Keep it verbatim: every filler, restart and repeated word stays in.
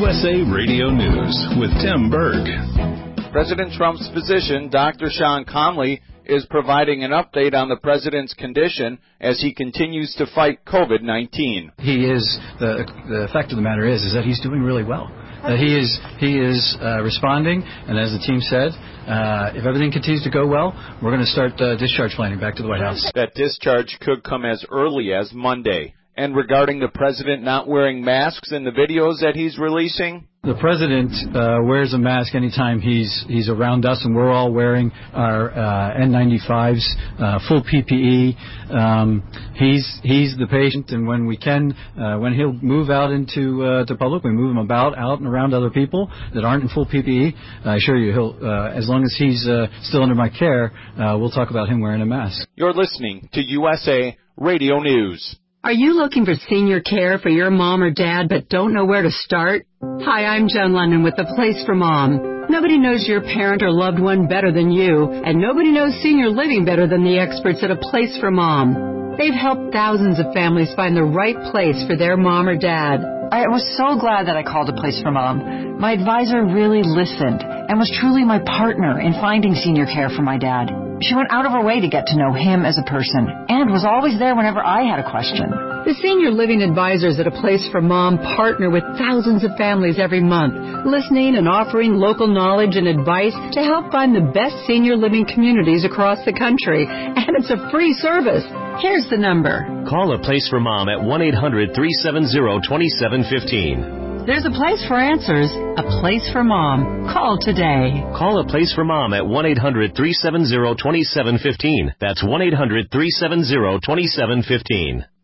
U S A Radio News with Tim Berg. President Trump's physician, Doctor Sean Conley, is providing an update on the president's condition as he continues to fight COVID nineteen. He is, the, the fact of the matter is, is that he's doing really well. Uh, he is he is uh, responding, and as the team said, uh, if everything continues to go well, we're going to start uh, discharge planning back to the White House. That discharge could come as early as Monday. And regarding the president not wearing masks in the videos that he's releasing? The president uh, wears a mask anytime he's he's around us, and we're all wearing our uh, N ninety-fives, uh, full P P E. Um, he's he's the patient, and when we can, uh, when he'll move out into uh, the public, we move him about, out and around other people that aren't in full P P E. I assure you, he'll uh, as long as he's uh, still under my care, uh, we'll talk about him wearing a mask. You're listening to U S A Radio News. Are you looking for senior care for your mom or dad but don't know where to start? Hi, I'm Joan London with The Place for Mom. Nobody knows your parent or loved one better than you, and nobody knows senior living better than the experts at A Place for Mom. They've helped thousands of families find the right place for their mom or dad. I was so glad that I called A Place for Mom. My advisor really listened and was truly my partner in finding senior care for my dad. She went out of her way to get to know him as a person and was always there whenever I had a question. The senior living advisors at A Place for Mom partner with thousands of families every month, listening and offering local knowledge and advice to help find the best senior living communities across the country. And it's a free service. Here's the number. Call A Place for Mom at one eight hundred, three seven zero, two seven one five. There's a place for answers, A Place for Mom. Call today. Call A Place for Mom at one eight hundred, three seven zero, two seven one five. That's one eight hundred, three seven zero, two seven one five.